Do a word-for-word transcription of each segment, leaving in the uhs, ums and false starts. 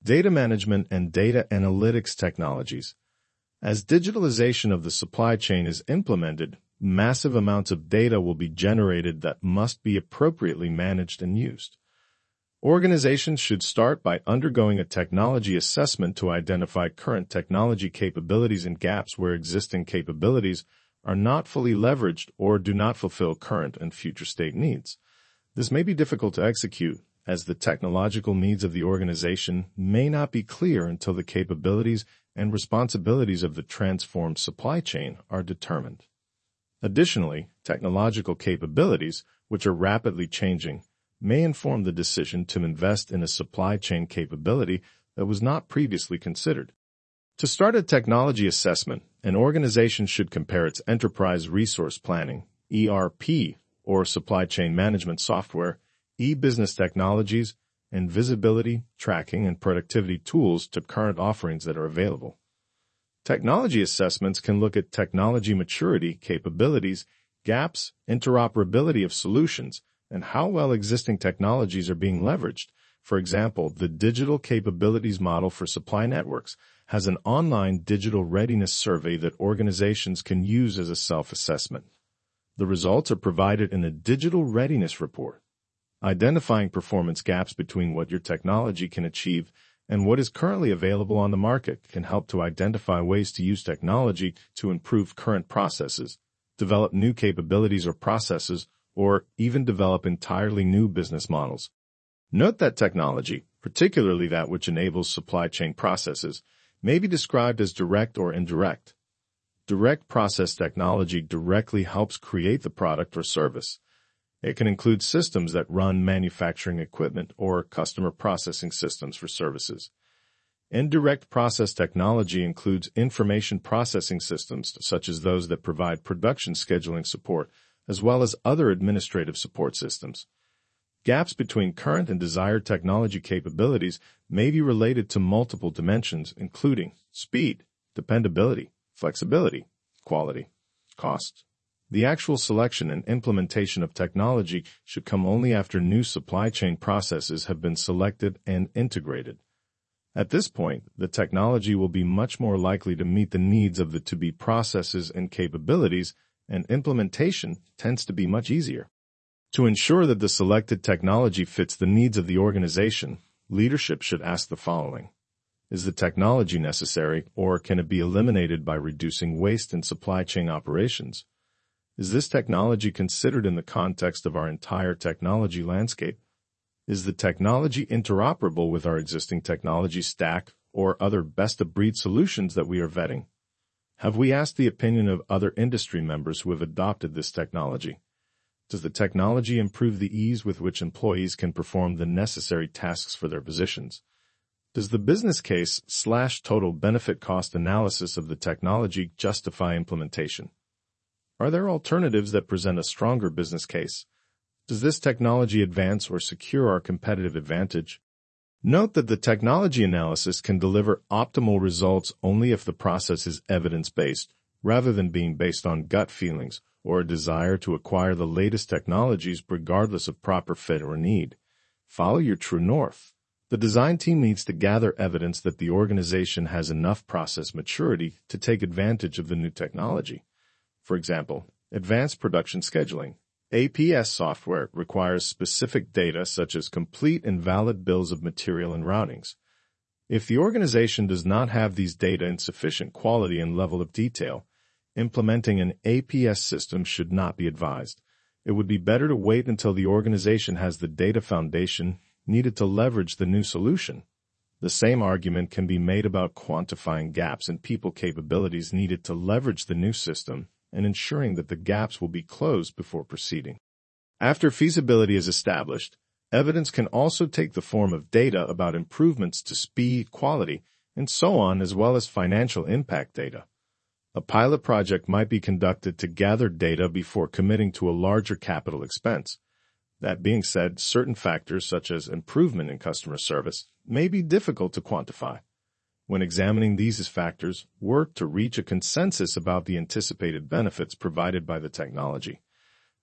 Data management and data analytics technologies. As digitalization of the supply chain is implemented, massive amounts of data will be generated that must be appropriately managed and used. Organizations should start by undergoing a technology assessment to identify current technology capabilities and gaps where existing capabilities are not fully leveraged or do not fulfill current and future state needs. This may be difficult to execute, as the technological needs of the organization may not be clear until the capabilities and responsibilities of the transformed supply chain are determined. Additionally, technological capabilities, which are rapidly changing, may inform the decision to invest in a supply chain capability that was not previously considered. To start a technology assessment, an organization should compare its enterprise resource planning, E R P, or supply chain management software, e-business technologies, and visibility, tracking, and productivity tools to current offerings that are available. Technology assessments can look at technology maturity, capabilities, gaps, interoperability of solutions, and how well existing technologies are being leveraged. For example, the Digital Capabilities Model for Supply Networks has an online digital readiness survey that organizations can use as a self-assessment. The results are provided in a digital readiness report. Identifying performance gaps between what your technology can achieve and what is currently available on the market can help to identify ways to use technology to improve current processes, develop new capabilities or processes, or even develop entirely new business models. Note that technology, particularly that which enables supply chain processes, may be described as direct or indirect. Direct process technology directly helps create the product or service. It can include systems that run manufacturing equipment or customer processing systems for services. Indirect process technology includes information processing systems, such as those that provide production scheduling support, as well as other administrative support systems. Gaps between current and desired technology capabilities may be related to multiple dimensions, including speed, dependability, flexibility, quality, cost. The actual selection and implementation of technology should come only after new supply chain processes have been selected and integrated. At this point, the technology will be much more likely to meet the needs of the to-be processes and capabilities, and implementation tends to be much easier. To ensure that the selected technology fits the needs of the organization, leadership should ask the following. Is the technology necessary, or can it be eliminated by reducing waste in supply chain operations? Is this technology considered in the context of our entire technology landscape? Is the technology interoperable with our existing technology stack or other best-of-breed solutions that we are vetting? Have we asked the opinion of other industry members who have adopted this technology? Does the technology improve the ease with which employees can perform the necessary tasks for their positions? Does the business case slash total benefit cost analysis of the technology justify implementation? Are there alternatives that present a stronger business case? Does this technology advance or secure our competitive advantage? Note that the technology analysis can deliver optimal results only if the process is evidence-based, rather than being based on gut feelings or a desire to acquire the latest technologies regardless of proper fit or need. Follow your true north. The design team needs to gather evidence that the organization has enough process maturity to take advantage of the new technology. For example, advanced production scheduling. A P S software requires specific data such as complete and valid bills of material and routings. If the organization does not have these data in sufficient quality and level of detail, implementing an A P S system should not be advised. It would be better to wait until the organization has the data foundation needed to leverage the new solution. The same argument can be made about quantifying gaps in people capabilities needed to leverage the new system and ensuring that the gaps will be closed before proceeding. After feasibility is established, evidence can also take the form of data about improvements to speed, quality, and so on, as well as financial impact data. A pilot project might be conducted to gather data before committing to a larger capital expense. That being said, certain factors such as improvement in customer service may be difficult to quantify. When examining these as factors, work to reach a consensus about the anticipated benefits provided by the technology.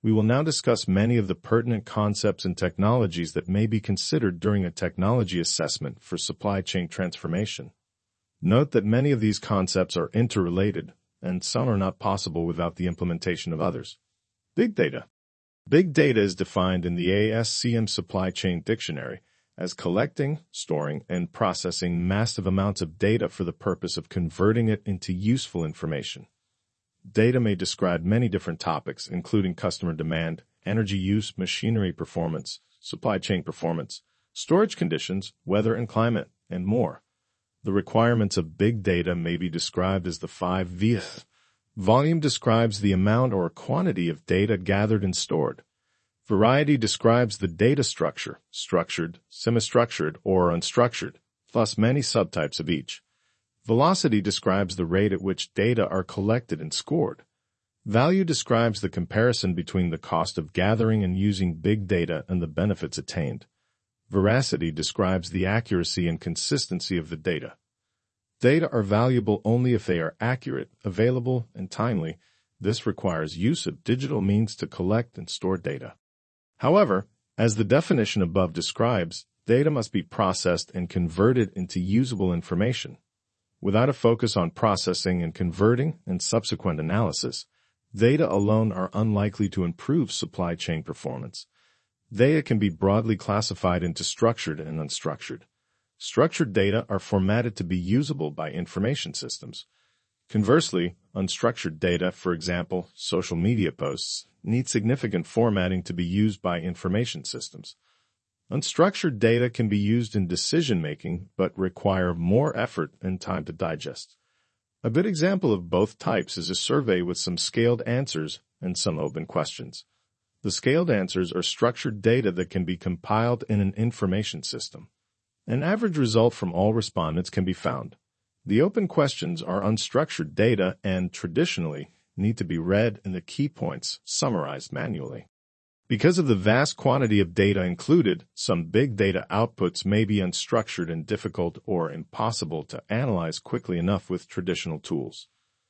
We will now discuss many of the pertinent concepts and technologies that may be considered during a technology assessment for supply chain transformation. Note that many of these concepts are interrelated, and some are not possible without the implementation of others. Big data. Big data is defined in the A S C M Supply Chain Dictionary as collecting, storing, and processing massive amounts of data for the purpose of converting it into useful information. Data may describe many different topics, including customer demand, energy use, machinery performance, supply chain performance, storage conditions, weather and climate, and more. The requirements of big data may be described as the five V's. Volume describes the amount or quantity of data gathered and stored. Variety describes the data structure, structured, semi-structured, or unstructured, plus many subtypes of each. Velocity describes the rate at which data are collected and scored. Value describes the comparison between the cost of gathering and using big data and the benefits attained. Veracity describes the accuracy and consistency of the data. Data are valuable only if they are accurate, available, and timely. This requires use of digital means to collect and store data. However, as the definition above describes, data must be processed and converted into usable information. Without a focus on processing and converting and subsequent analysis, data alone are unlikely to improve supply chain performance. Data can be broadly classified into structured and unstructured. Structured data are formatted to be usable by information systems. Conversely, unstructured data, for example, social media posts, need significant formatting to be used by information systems. Unstructured data can be used in decision-making but require more effort and time to digest. A good example of both types is a survey with some scaled answers and some open questions. The scaled answers are structured data that can be compiled in an information system. An average result from all respondents can be found. The open questions are unstructured data and, traditionally, need to be read and the key points summarized manually. Because of the vast quantity of data included, some big data outputs may be unstructured and difficult or impossible to analyze quickly enough with traditional tools.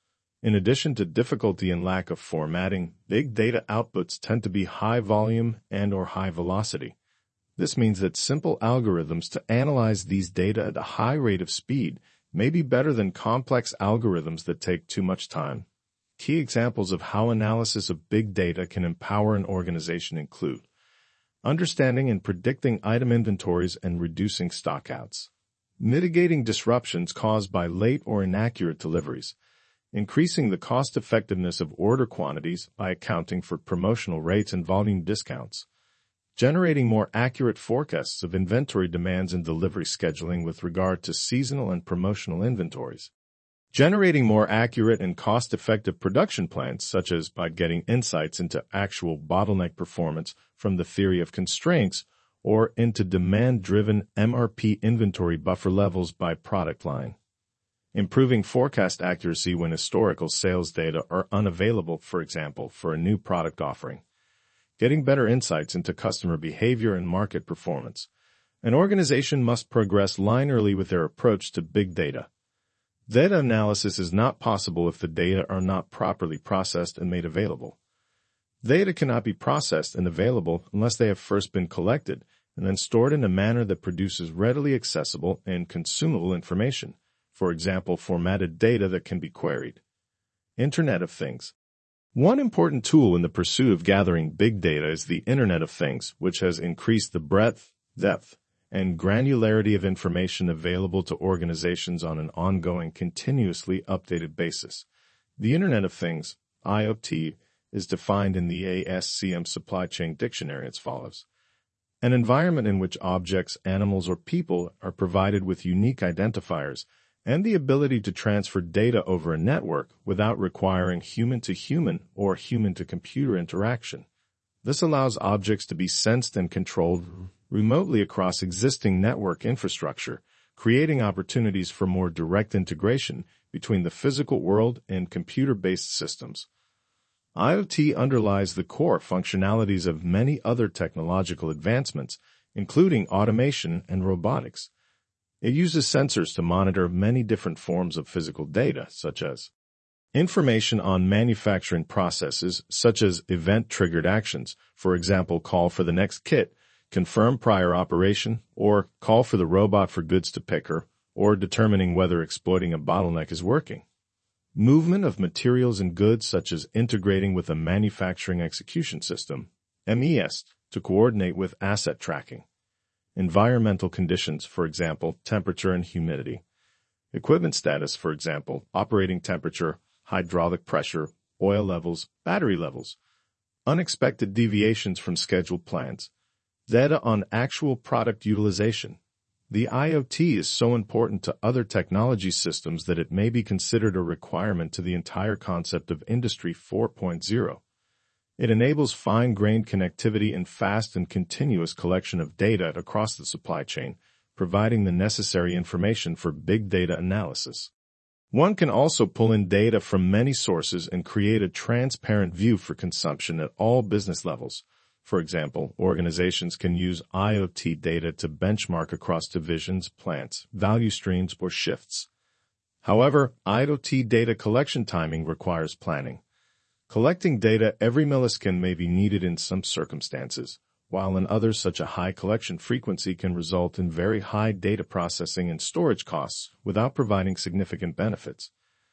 In addition to difficulty and lack of formatting, big data outputs tend to be high volume and or high velocity. This means that simple algorithms to analyze these data at a high rate of speed may be better than complex algorithms that take too much time. Key examples of how analysis of big data can empower an organization include understanding and predicting item inventories and reducing stockouts, mitigating disruptions caused by late or inaccurate deliveries, increasing the cost-effectiveness of order quantities by accounting for promotional rates and volume discounts, generating more accurate forecasts of inventory demands and delivery scheduling with regard to seasonal and promotional inventories, generating more accurate and cost-effective production plans, such as by getting insights into actual bottleneck performance from the theory of constraints or into demand-driven M R P inventory buffer levels by product line, improving forecast accuracy when historical sales data are unavailable, for example, for a new product offering, getting better insights into customer behavior and market performance. An organization must progress linearly with their approach to big data. Data analysis is not possible if the data are not properly processed and made available. Data cannot be processed and available unless they have first been collected and then stored in a manner that produces readily accessible and consumable information, for example, formatted data that can be queried. Internet of Things. One important tool in the pursuit of gathering big data is the Internet of Things, which has increased the breadth, depth, and granularity of information available to organizations on an ongoing, continuously updated basis. The Internet of Things, I O T, is defined in the A S C M Supply Chain Dictionary as follows: an environment in which objects, animals, or people are provided with unique identifiers and the ability to transfer data over a network without requiring human-to-human or human-to-computer interaction. This allows objects to be sensed and controlled remotely across existing network infrastructure, creating opportunities for more direct integration between the physical world and computer-based systems. I O T underlies the core functionalities of many other technological advancements, including automation and robotics. It uses sensors to monitor many different forms of physical data, such as Information on manufacturing processes, such as event-triggered actions, for example, call for the next kit, confirm prior operation, or call for the robot for goods to picker, or determining whether exploiting a bottleneck is working. Movement of materials and goods, such as integrating with a manufacturing execution system, M E S, to coordinate with asset tracking. Environmental conditions, for example, temperature and humidity. Equipment status, for example, operating temperature, hydraulic pressure, oil levels, battery levels. Unexpected deviations from scheduled plans. Data on actual product utilization. The I O T is so important to other technology systems that it may be considered a requirement to the entire concept of Industry four point oh. It enables fine-grained connectivity and fast and continuous collection of data across the supply chain, providing the necessary information for big data analysis. One can also pull in data from many sources and create a transparent view for consumption at all business levels. For example, organizations can use I O T data to benchmark across divisions, plants, value streams, or shifts. However, I O T data collection timing requires planning. Collecting data every millisecond may be needed in some circumstances, while in others such a high collection frequency can result in very high data processing and storage costs without providing significant benefits.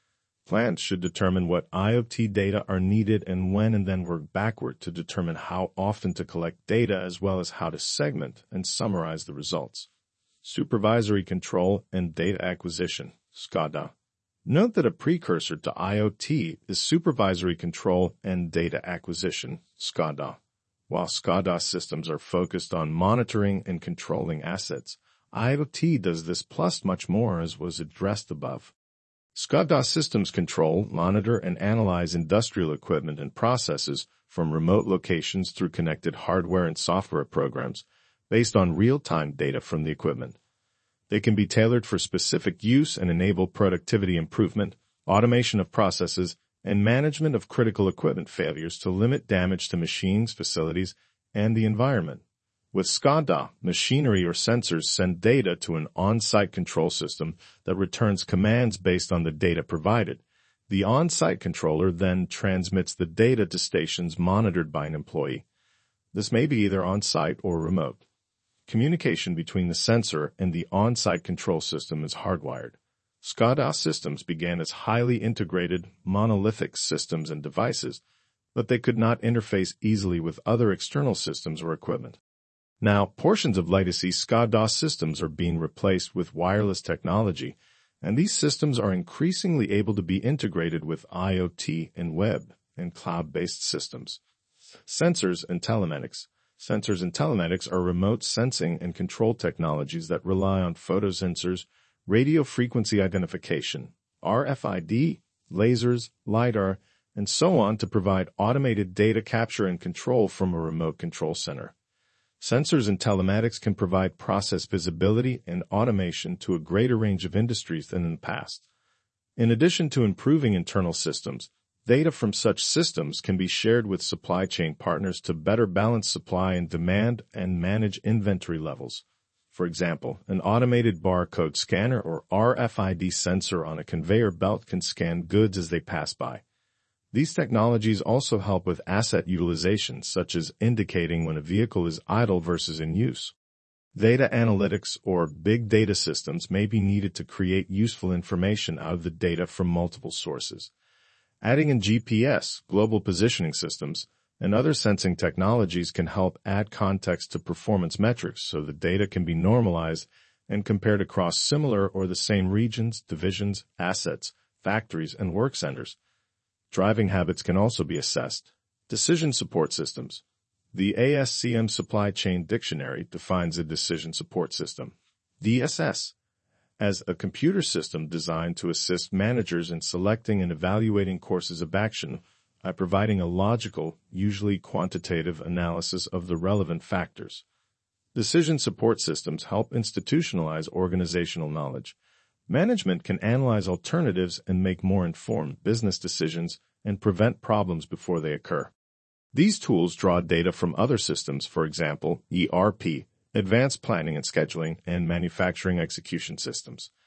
Plans should determine what I O T data are needed and when, and then work backward to determine how often to collect data as well as how to segment and summarize the results. Supervisory control and data acquisition, SCADA. Note that a precursor to I O T is supervisory control and data acquisition, SCADA. While SCADA systems are focused on monitoring and controlling assets, I O T does this plus much more, as was addressed above. SCADA systems control, monitor, and analyze industrial equipment and processes from remote locations through connected hardware and software programs based on real-time data from the equipment. They can be tailored for specific use and enable productivity improvement, automation of processes, and management of critical equipment failures to limit damage to machines, facilities, and the environment. With SCADA, machinery or sensors send data to an on-site control system that returns commands based on the data provided. The on-site controller then transmits the data to stations monitored by an employee. This may be either on-site or remote. Communication between the sensor and the on-site control system is hardwired. SCADA systems began as highly integrated, monolithic systems and devices, but they could not interface easily with other external systems or equipment. Now, portions of legacy SCADA systems are being replaced with wireless technology, and these systems are increasingly able to be integrated with I O T and web and cloud-based systems. Sensors and telematics. Sensors and telematics are remote sensing and control technologies that rely on photosensors, radio frequency identification, R F I D, lasers, LiDAR, and so on to provide automated data capture and control from a remote control center. Sensors and telematics can provide process visibility and automation to a greater range of industries than in the past. In addition to improving internal systems, data from such systems can be shared with supply chain partners to better balance supply and demand and manage inventory levels. For example, an automated barcode scanner or R F I D sensor on a conveyor belt can scan goods as they pass by. These technologies also help with asset utilization, such as indicating when a vehicle is idle versus in use. Data analytics or big data systems may be needed to create useful information out of the data from multiple sources. Adding in G P S, global positioning systems, and other sensing technologies can help add context to performance metrics so the data can be normalized and compared across similar or the same regions, divisions, assets, factories, and work centers. Driving habits can also be assessed. Decision support systems. The A S C M Supply Chain Dictionary defines a decision support system, D S S, as a computer system designed to assist managers in selecting and evaluating courses of action by providing a logical, usually quantitative analysis of the relevant factors. Decision support systems help institutionalize organizational knowledge. Management can analyze alternatives and make more informed business decisions and prevent problems before they occur. These tools draw data from other systems, for example, E R P, advanced planning and scheduling, and manufacturing execution systems.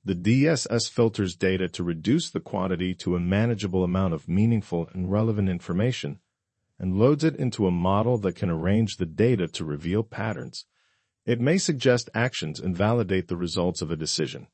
The D S S filters data to reduce the quantity to a manageable amount of meaningful and relevant information and loads it into a model that can arrange the data to reveal patterns. It may suggest actions and validate the results of a decision.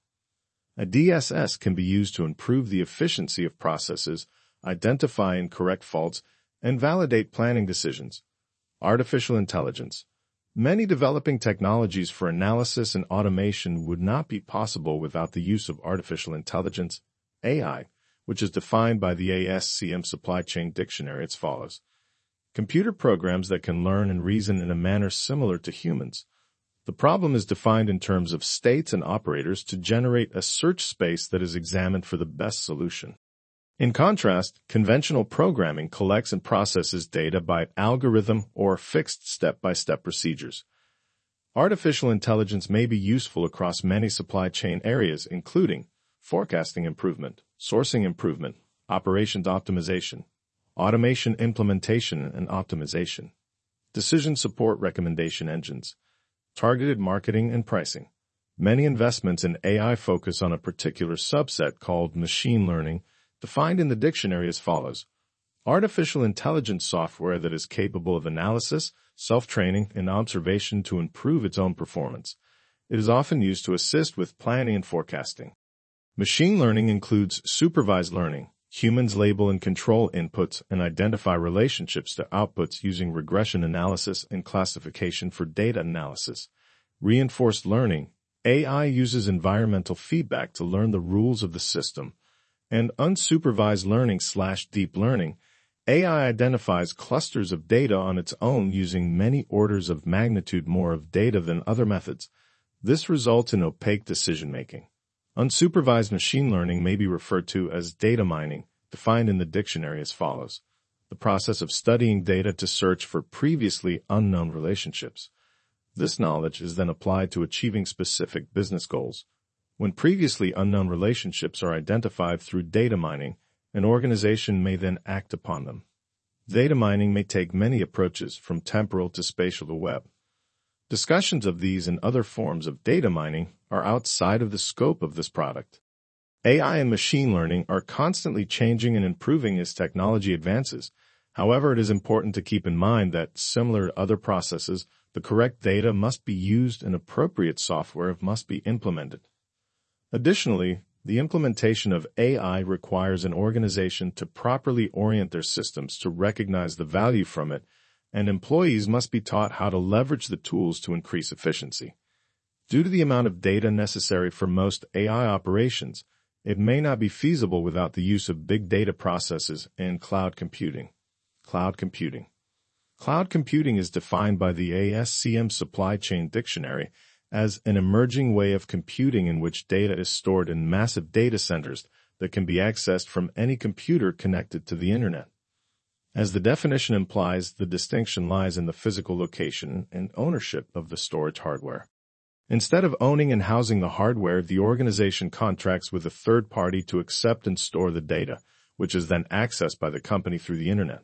A D S S can be used to improve the efficiency of processes, identify incorrect faults, and validate planning decisions. Artificial intelligence. Many developing technologies for analysis and automation would not be possible without the use of artificial intelligence, A I, which is defined by the A S C M Supply Chain Dictionary as follows. Computer programs that can learn and reason in a manner similar to humans. The problem is defined in terms of states and operators to generate a search space that is examined for the best solution. In contrast, conventional programming collects and processes data by algorithm or fixed step-by-step procedures. Artificial intelligence may be useful across many supply chain areas, including forecasting improvement, sourcing improvement, operations optimization, automation implementation and optimization, decision support recommendation engines, targeted marketing and pricing. Many investments in A I focus on a particular subset called machine learning, defined in the dictionary as follows. Artificial intelligence software that is capable of analysis, self-training, and observation to improve its own performance. It is often used to assist with planning and forecasting. Machine learning includes supervised learning. Humans label and control inputs and identify relationships to outputs using regression analysis and classification for data analysis. Reinforced learning. A I uses environmental feedback to learn the rules of the system. And unsupervised learning slash deep learning. A I identifies clusters of data on its own using many orders of magnitude more of data than other methods. This results in opaque decision-making. Unsupervised machine learning may be referred to as data mining, defined in the dictionary as follows. The process of studying data to search for previously unknown relationships. This knowledge is then applied to achieving specific business goals. When previously unknown relationships are identified through data mining, an organization may then act upon them. Data mining may take many approaches, from temporal to spatial to web. Discussions of these and other forms of data mining are outside of the scope of this product. A I and machine learning are constantly changing and improving as technology advances. However, it is important to keep in mind that, similar to other processes, the correct data must be used and appropriate software must be implemented. Additionally, the implementation of A I requires an organization to properly orient their systems to recognize the value from it, and employees must be taught how to leverage the tools to increase efficiency. Due to the amount of data necessary for most A I operations, it may not be feasible without the use of big data processes and cloud computing. Cloud computing. Cloud computing is defined by the A S C M Supply Chain Dictionary as an emerging way of computing in which data is stored in massive data centers that can be accessed from any computer connected to the Internet. As the definition implies, the distinction lies in the physical location and ownership of the storage hardware. Instead of owning and housing the hardware, the organization contracts with a third party to accept and store the data, which is then accessed by the company through the Internet.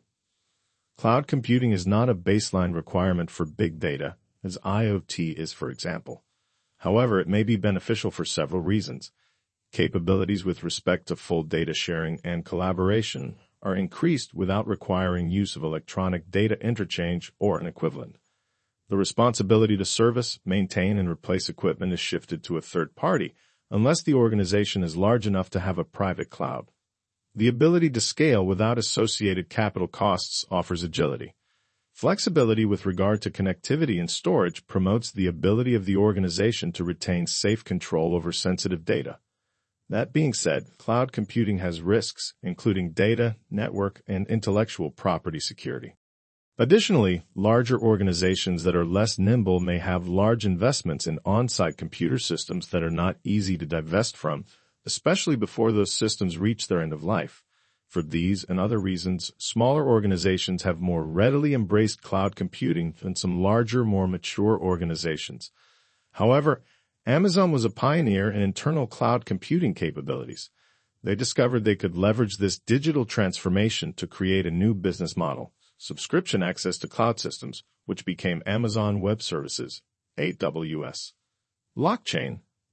Cloud computing is not a baseline requirement for big data, as I O T is, for example. However, it may be beneficial for several reasons. Capabilities with respect to full data sharing and collaboration are increased without requiring use of electronic data interchange or an equivalent. The responsibility to service, maintain, and replace equipment is shifted to a third party, unless the organization is large enough to have a private cloud. The ability to scale without associated capital costs offers agility. Flexibility with regard to connectivity and storage promotes the ability of the organization to retain safe control over sensitive data. That being said, cloud computing has risks, including data, network, and intellectual property security. Additionally, larger organizations that are less nimble may have large investments in on-site computer systems that are not easy to divest from, especially before those systems reach their end of life. For these and other reasons, smaller organizations have more readily embraced cloud computing than some larger, more mature organizations. However, Amazon was a pioneer in internal cloud computing capabilities. They discovered they could leverage this digital transformation to create a new business model, subscription access to cloud systems, which became Amazon Web Services, A W S. Blockchain.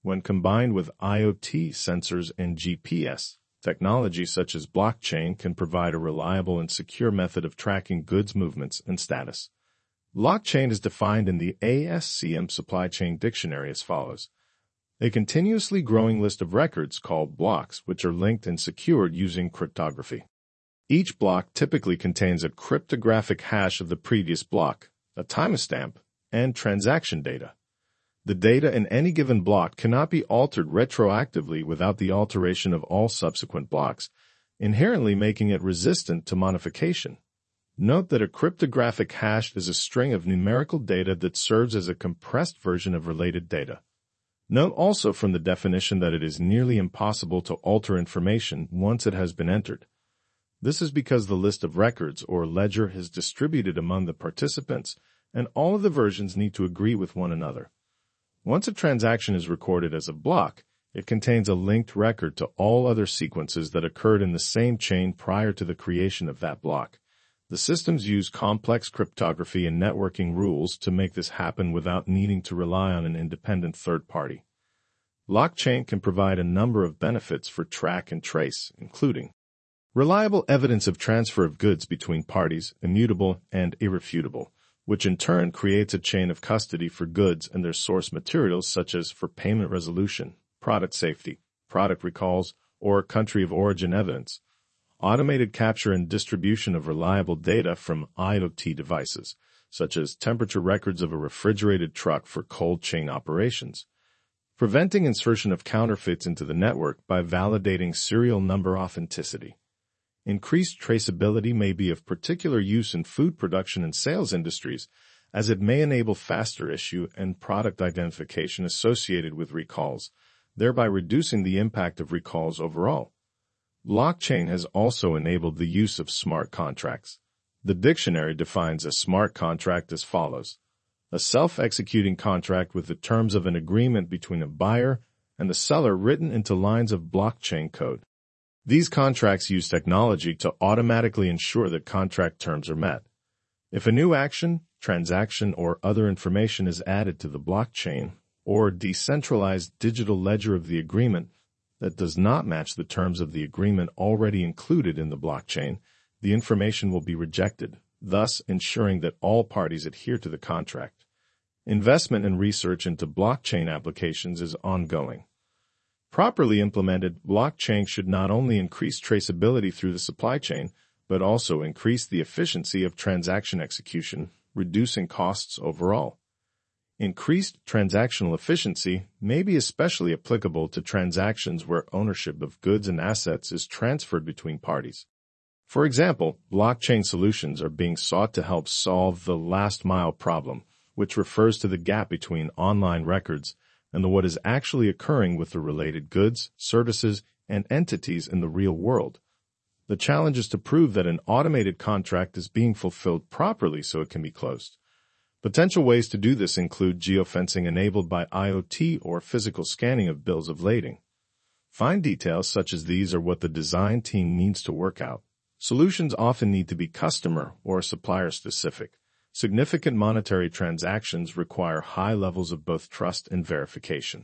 When combined with IoT sensors and G P S, technology such as blockchain can provide a reliable and secure method of tracking goods movements and status. Blockchain is defined in the A S C M Supply Chain Dictionary as follows: a continuously growing list of records called blocks which are linked and secured using cryptography. Each block typically contains a cryptographic hash of the previous block, a timestamp, and transaction data. The data in any given block cannot be altered retroactively without the alteration of all subsequent blocks, inherently making it resistant to modification. Note that a cryptographic hash is a string of numerical data that serves as a compressed version of related data. Note also from the definition that it is nearly impossible to alter information once it has been entered. This is because the list of records or ledger is distributed among the participants, and all of the versions need to agree with one another. Once a transaction is recorded as a block, it contains a linked record to all other sequences that occurred in the same chain prior to the creation of that block. The systems use complex cryptography and networking rules to make this happen without needing to rely on an independent third party. Blockchain can provide a number of benefits for track and trace, including reliable evidence of transfer of goods between parties, immutable and irrefutable, which in turn creates a chain of custody for goods and their source materials such as for payment resolution, product safety, product recalls, or country of origin evidence. Automated capture and distribution of reliable data from IoT devices, such as temperature records of a refrigerated truck for cold chain operations. Preventing insertion of counterfeits into the network by validating serial number authenticity. Increased traceability may be of particular use in food production and sales industries, as it may enable faster issue and product identification associated with recalls, thereby reducing the impact of recalls overall. Blockchain has also enabled the use of smart contracts. The dictionary defines a smart contract as follows: a self-executing contract with the terms of an agreement between a buyer and the seller written into lines of blockchain code. These contracts use technology to automatically ensure that contract terms are met. If a new action, transaction, or other information is added to the blockchain or decentralized digital ledger of the agreement that does not match the terms of the agreement already included in the blockchain, the information will be rejected, thus ensuring that all parties adhere to the contract. Investment and research into blockchain applications is ongoing. Properly implemented, blockchain should not only increase traceability through the supply chain, but also increase the efficiency of transaction execution, reducing costs overall. Increased transactional efficiency may be especially applicable to transactions where ownership of goods and assets is transferred between parties. For example, blockchain solutions are being sought to help solve the last-mile problem, which refers to the gap between online records and what is actually occurring with the related goods, services, and entities in the real world. The challenge is to prove that an automated contract is being fulfilled properly so it can be closed. Potential ways to do this include geofencing enabled by IoT or physical scanning of bills of lading. Fine details such as these are what the design team needs to work out. Solutions often need to be customer or supplier-specific. Significant monetary transactions require high levels of both trust and verification.